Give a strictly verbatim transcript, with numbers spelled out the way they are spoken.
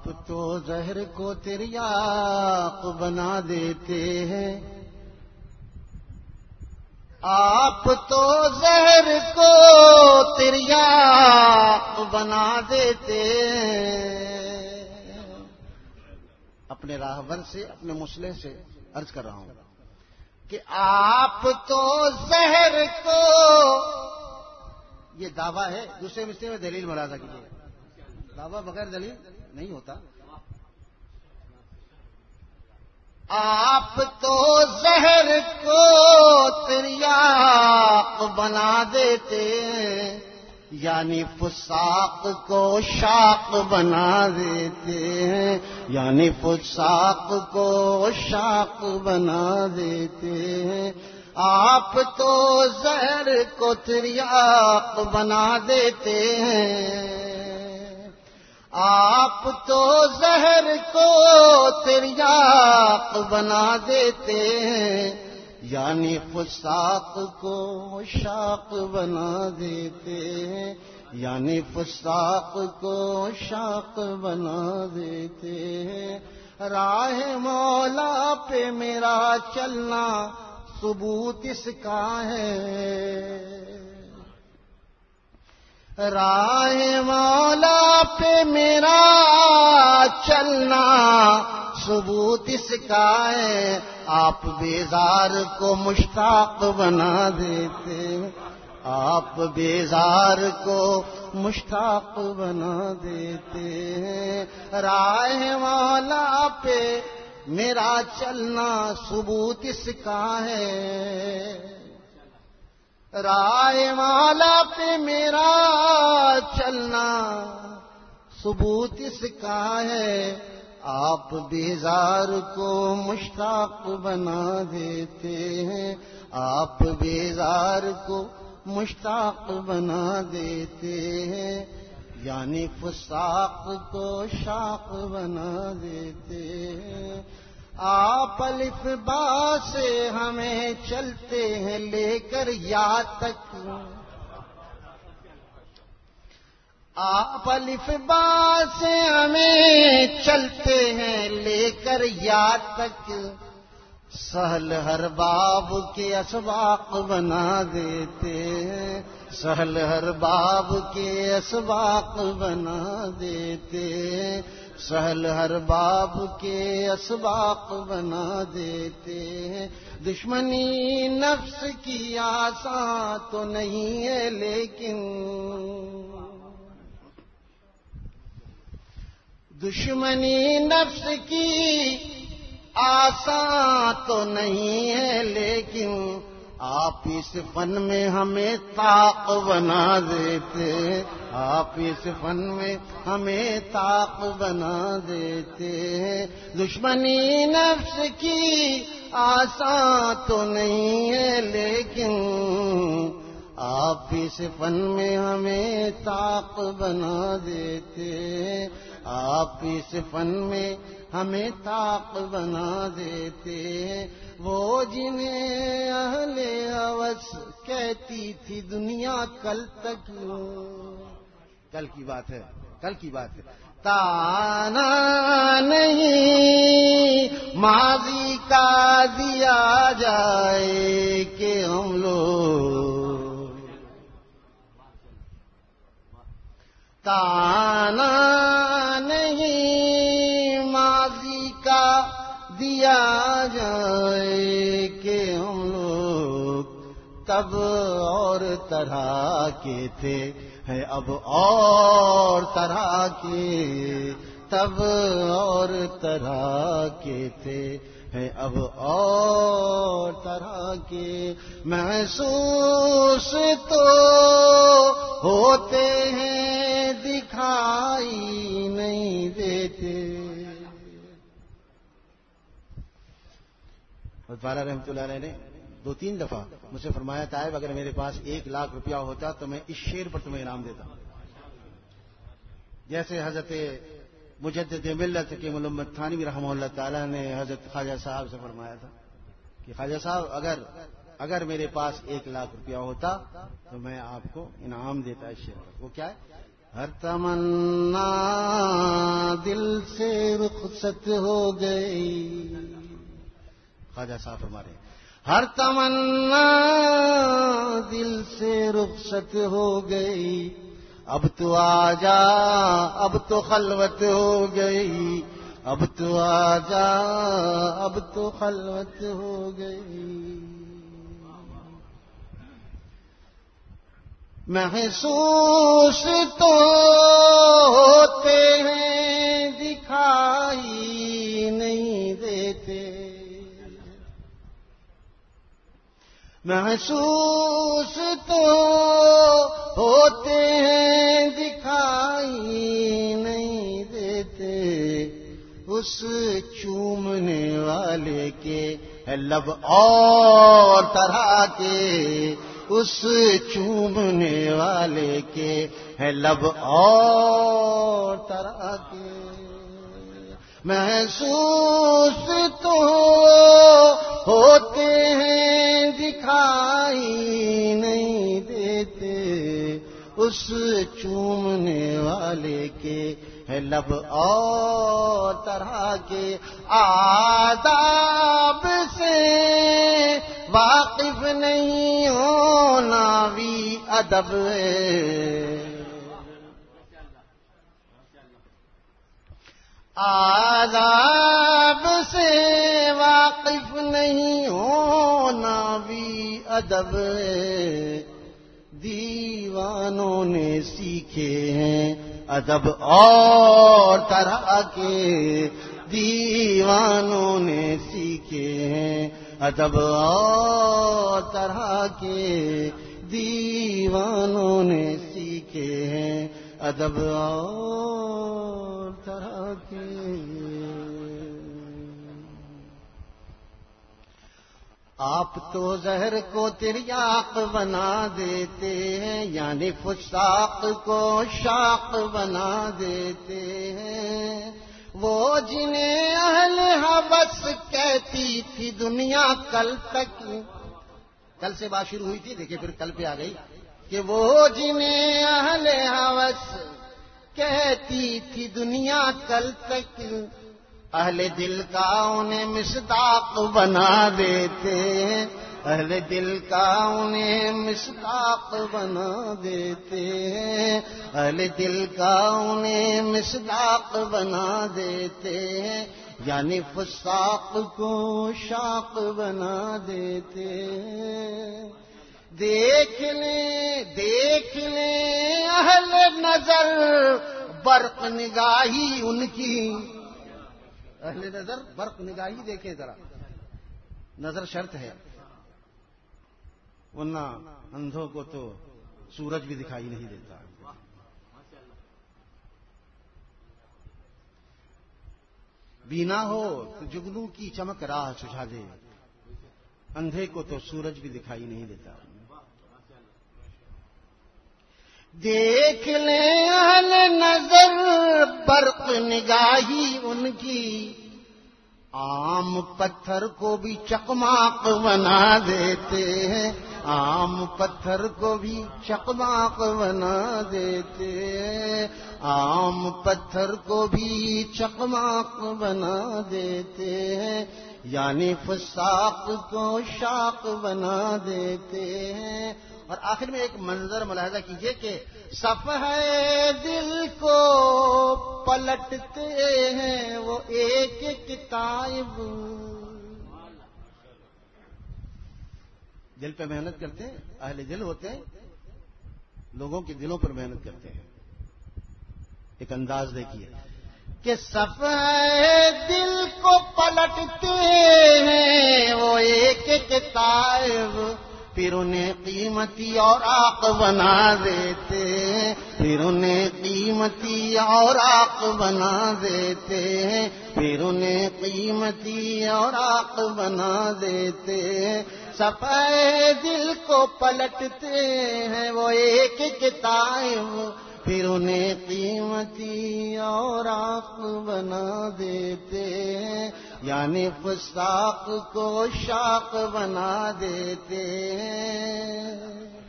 تو زہر کو تریاق بنا دیتے ہیں، آپ تو زہر کو تریاق بنا دیتے ہیں۔ اپنے راہبر سے، اپنے مسلح سے عرض کر رہا ہوں کہ آپ تو زہر کو، یہ دعویٰ ہے، دوسرے مسئلے میں دلیل ملاحظہ کیجیے، دعویٰ بغیر دلیل نہیں ہوتا۔ آپ تو زہر کو تریاق بنا دیتے ہیں، یعنی فساق کو شاق بنا دیتے ہیں، یعنی فساق کو شاق بنا دیتے ہیں۔ آپ تو زہر کو تریاق بنا دیتے ہیں، آپ تو زہر کو تریاق بنا دیتے ہیں، یعنی فساق کو شاق بنا دیتے ہیں، یعنی فساق کو شاق بنا دیتے ہیں۔ راہ مولا پہ میرا چلنا ثبوت اس کا ہے، راہ مولا پہ میرا چلنا ثبوت اس کا ہے۔ آپ بیزار کو مشتاق بنا دیتے، آپ بیزار کو مشتاق بنا دیتے ہیں۔ راہ مولا پہ میرا چلنا ثبوت اس کا ہے، راہ مولا پہ میرا چلنا ثبوت اس کا ہے۔ آپ بیزار کو مشتاق بنا دیتے ہیں، آپ بیزار کو مشتاق بنا دیتے ہیں، یعنی فساق کو شاق بنا دیتے ہیں۔ آپ الف با سے ہمیں چلتے ہیں لے کر یا تک، آپ الف با سے ہمیں چلتے ہیں لے کر یا تک، سہل ہر باب کے اسباق بنا دیتے ہیں، سہل ہر باب کے اسباق بنا دیتے ہیں، سہل ہر باب کے اسباق بنا دیتے ہیں۔ دشمنی نفس کی آسان تو نہیں ہے لیکن، دشمنی نفس کی آسان تو نہیں ہے لیکن، آپ اس فن میں ہمیں طاق بنا دیتے، آپ اس فن میں ہمیں طاق بنا دیتے ہیں۔ دشمنی نفس کی آسان تو نہیں ہے لیکن، آپ اس فن میں ہمیں طاق بنا دیتے ہیں، آپ اس فن میں ہمیں طاق بنا دیتے ہیں۔ وہ جنہیں اہل ہوس کہتی تھی دنیا کل تک، کل کی بات ہے، کل کی بات ہے، تانا نہیں ماضی کا دیا جائے کہ ہم لوگ، تانا نہیں ماضی کا دیا جائے کہ ہم لوگ تب اور طرح کے تھے، ہے اب اور طرح کے، تب اور طرح کے تھے، ہے اب اور طرح کے۔ محسوس تو ہوتے ہیں دکھائی نہیں دیتے۔ بارہ رحمۃ اللہ علیہ نے دو تین دفعہ مجھ سے فرمایا طائب اگر میرے پاس ایک لاکھ روپیہ ہوتا تو میں اس شعر پر تمہیں انعام دیتا، جیسے حضرت مجدد ملت کے ملمت تھانوی رحمہ اللہ تعالیٰ نے حضرت خواجہ صاحب سے فرمایا تھا کہ خواجہ صاحب اگر اگر میرے پاس ایک لاکھ روپیہ ہوتا تو میں آپ کو انعام دیتا اس شعر پر۔ وہ کیا ہے ہر تمنا دل سے رخصت ہو گئی. خواجہ صاحب ہمارے ہر تمنا دل سے رخصت ہو گئی. اب تو آ جا اب تو خلوت ہو گئی. اب تو آ جا اب تو خلوت ہو گئی. محسوس تو ہوتے ہیں دکھائی نہیں دیتے. محسوس تو ہوتے ہیں دکھائی نہیں دیتے. اس چومنے والے کے لب اور طرح کے. اس چومنے والے کے ہے لب اور طرح کے. محسوس تو ہوتے ہیں دکھائی نہیں دیتے. اس چومنے والے کے ہے لب اور طرح کے. آداب سے واقف نہیں ہونا بھی ادب ہے. آداب سے واقف نہیں ہونا بھی ادب ہے. دیوانوں نے سیکھے ہیں ادب اور طرح کے. دیوانوں نے سیکھے ہیں ادب اور طرح کے. دیوانوں نے سیکھے ہیں ادب اور طرح کے. آپ تو زہر کو تریاق بنا دیتے ہیں. یعنی فساق کو شاق بنا دیتے ہیں. وہ جنہیں اہل حوث کہتی تھی دنیا کل تک. کل سے بات شروع ہوئی تھی, دیکھیں پھر کل پہ آ گئی کہ وہ جنہیں اہل حوث کہتی تھی دنیا کل تک. اہل دل کا انہیں مصداق بنا دیتے ہیں. اہل دل کا انہیں مصداق بنا دیتے ہیں. اہل دل کا انہیں مصداق بنا دیتے ہیں. یعنی فساق کو شاق بنا دیتے ہیں. دیکھ لیں دیکھ لیں اہل نظر برق نگاہی ان کی. اہل نظر برق نگاہی دیکھے ذرا. نظر شرط ہے, ورنہ اندھوں کو تو سورج بھی دکھائی نہیں دیتا. بینا ہو تو جگنو کی چمک راہ سجھا دے. اندھے کو تو سورج بھی دکھائی نہیں دیتا. دیکھ لیں اہل نظر برق نگاہی ان کی. عام پتھر کو بھی چقماق بنا دیتے ہیں. عام پتھر کو بھی چقماق بنا دیتے ہیں. عام پتھر کو بھی چقماق بنا دیتے ہیں. یعنی فساق کو شاق بنا دیتے ہیں. اور آخر میں ایک منظر ملاحظہ کیجئے کہ صفحہ دل کو پلٹتے ہیں وہ ایک کتاب. دل پہ محنت کرتے ہیں, اہل دل ہوتے ہیں, لوگوں کے دلوں پر محنت کرتے ہیں. ایک انداز دیکھیے کہ صفحہ دل کو پلٹتے ہیں وہ ایک کتاب. پھر انہیں قیمتی اور آق بنا دیتے ہیں. پھر انہیں قیمتی اور آق بنا دیتے ہیں. پھر انہیں قیمتی اور آق بنا دیتے ہیں. صفحہ دل کو پلٹتے ہیں وہ ایک کتاب. پھر انہیں قیمتی اور آق بنا دیتے ہیں. یعنی فساق کو شاق بنا دیتے ہیں.